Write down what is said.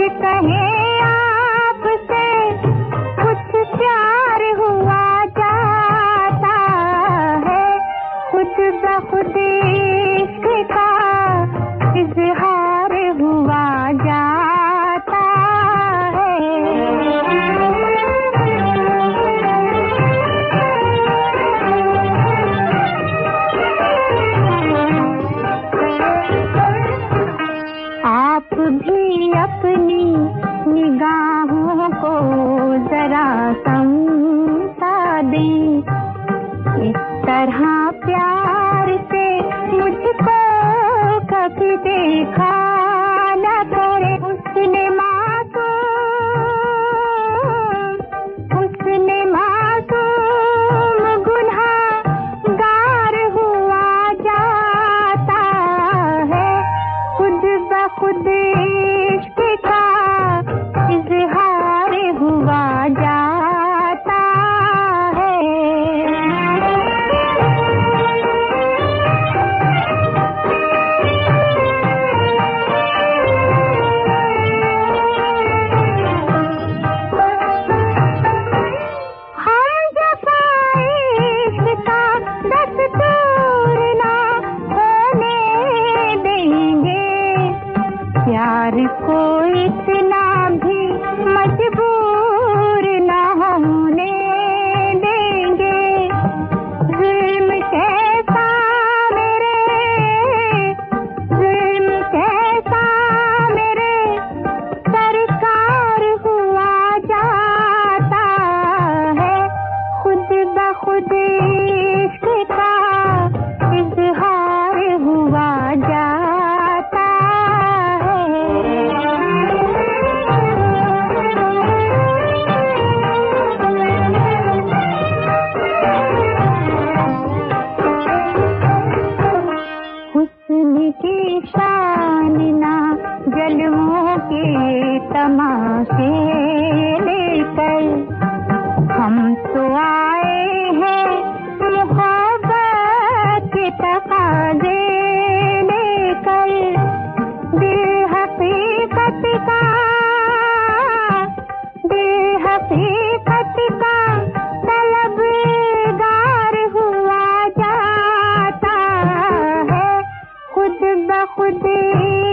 कहें आपसे कुछ प्यार हुआ जाता है, खुद ब खुद इश्क का इज़हार हुआ जाता है। आप भी अपनी निगाहों को जरा समझा दें, इस तरह प्यार से मुझको कभी देखा न करे। उसने मासूम गुनहगार हुआ जाता है, खुद ब खुद इश्क का इज़हार हुआ जाता है। हम जफ़ाए इश्क का दस्तूर ना होने देंगे, प्यार को इतना भी मजबूर न होने देंगे। ज़ुल्म कैसा मेरे सरकार हुआ जाता है, खुद ब खुद इश्क का इज़हार हुआ जाता है। हुस्न की शान ना जलवों के तमाशे लेकर, हम तो आए हैं मोहब्बत के तकाज़े लेकर। दिल हकीकत का तलबगार हुआ जाता है, खुद ब खुद